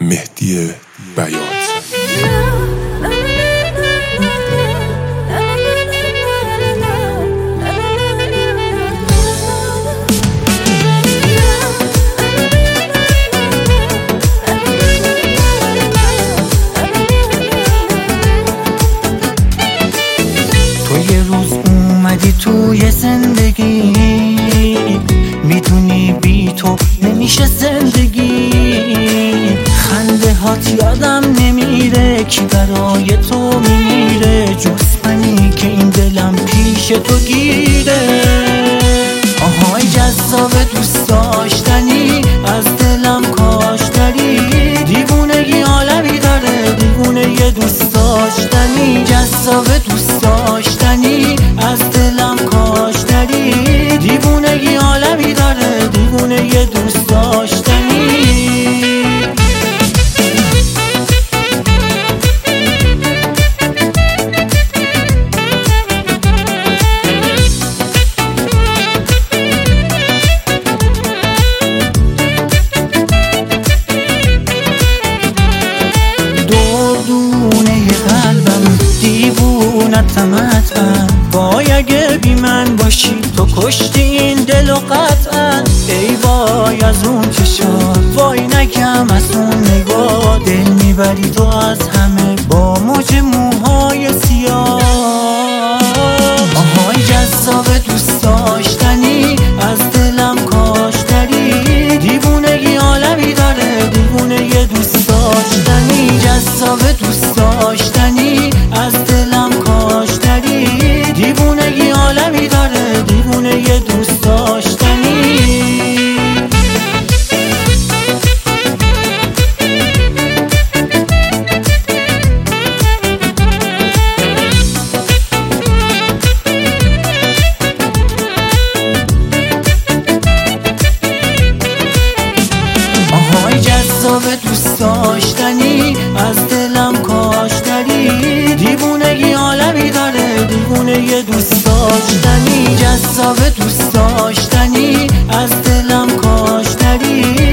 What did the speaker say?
مهدی بیات. تو یه روز اومدی توی زندگی، میدونی بی تو نمیشه زندگی. خنده هات یادم نمیره، کی برای تو میمیره جز منی که این دلم پیش تو گیره. آهای جذاب دوست داشتنی، از دلم کاش داری. دیوونگی عالمی داره، دیوونه یه دوست داشتنی. جذاب دوست داشتنی، از دلم کاش داری. دیوونگی عالمی داره، دیوونه یه دوست داشتنی. تمتن وای اگه بی من باشی، تو کشتی این دل و قطعا. ای وای از اون چشات، وای نکم از اون نگاه. دل میبری تو از همه با موج موهای سیاه. آهای جذاب دوست داشتنی، از دلم کاش داری. دیوونگی عالمی داره، دیوونه یه دوست داشتنی. جذاب دوست داشتنی، از دلم کاش داری. دیوونگی عالمی داره، دیوونه یه دوست داشتنی. آهای جذاب دوست داشتنی، از دلم کاش داری. دیوونگی عالمی داره، دیوونه یه دوست داشتنی. جذاب دوست داشتنی، از دلم کاش داری.